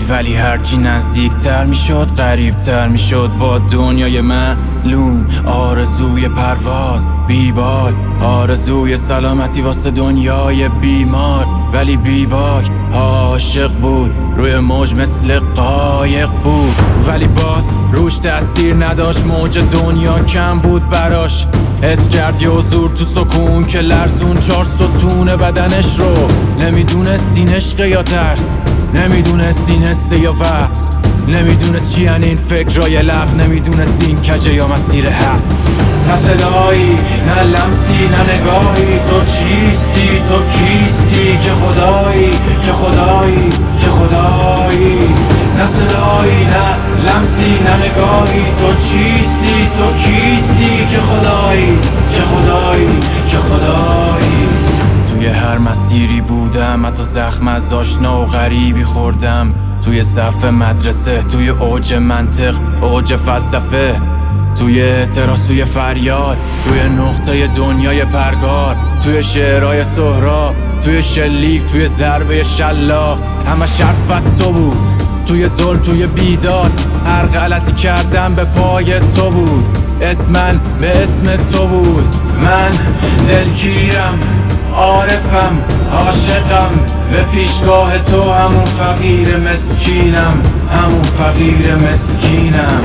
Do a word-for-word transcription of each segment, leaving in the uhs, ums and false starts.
ولی هرچی نزدیکتر میشد قریبتر میشد با دنیای معلوم. آرزوی پرواز بیبال، آرزوی سلامتی واسه دنیای بیمار، ولی بیباک عاشق بود، روی موج مثل قایق بود، ولی باد روش تأثیر نداشت، موج دنیا کم بود براش. حس کرد یه حضور تو سکون که لرزون چار ستون بدنش رو. نمیدونست این عشقه یا ترس، نمیدونست این حسه یا وهم، نمیدونست چی یعنی این فکرای لغو، نمیدونست این کجه یا مسیر حق. نه صدایی نه لمسی نه نگاهی، تو چیستی تو کیستی که خدایی که خدایی که خدایی. نه صدایی نه لمسی نه نگاهی، تو چیستی تو کیستی که خدایی که خدایی که خدایی. توی هر مسیری بودم، حتی زخم از آشنا و غریبی خوردم، توی صف مدرسه، توی اوج منطق، اوج فلسفه، توی اعتراض، توی فریاد، توی نقطه دنیای پرگار، توی شعرهای سهراب، توی شلیک، توی ضربه شلاق، همه شرف از تو بود. توی ظلم، توی بیداد، هر غلطی کردم به پای تو بود، اسمن به اسم تو بود. من دلگیرم، عارفم، عاشقم، به پیشگاه تو همون فقیر مسکینم، همون فقیر مسکینم.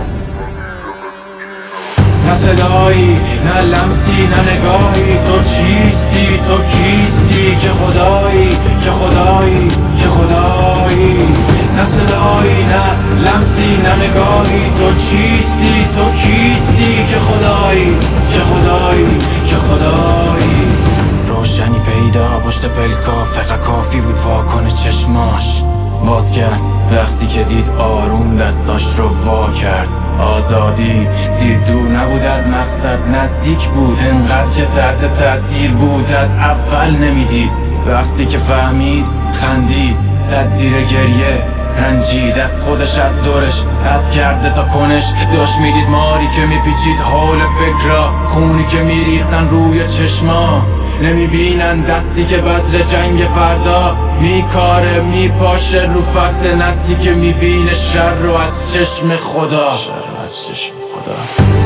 نه صدایی نه لمسی نه نگاهی، تو چیستی تو کیستی که خدایی که خدایی که خدایی. نه صدایی نه لمسی نه نگاهی، تو چیستی تو کیستی که خدایی که خدایی که خدایی. روشنی پیدا پشت پلکا، فقط کافی بود واکنه چشماش. باز کرد وقتی که دید آروم دستاش رو وا کرد. آزادی دید دور نبود از مقصد، نزدیک بود انقدر که تحت تاثیر بود. از اول نمیدید، وقتی که فهمید خندید، زد زیر گریه، رنجید از خودش از دورش، از کرده تا کنش. داشت میدید ماری که میپیچید حول فکرها، خونی که میریختن روی چشما. نمیبینن دستی که بذر جنگ فردا میکاره میپاشه رو فصل نسلی که میبینه شر رو از چشم خدا، شر رو از چشم خدا.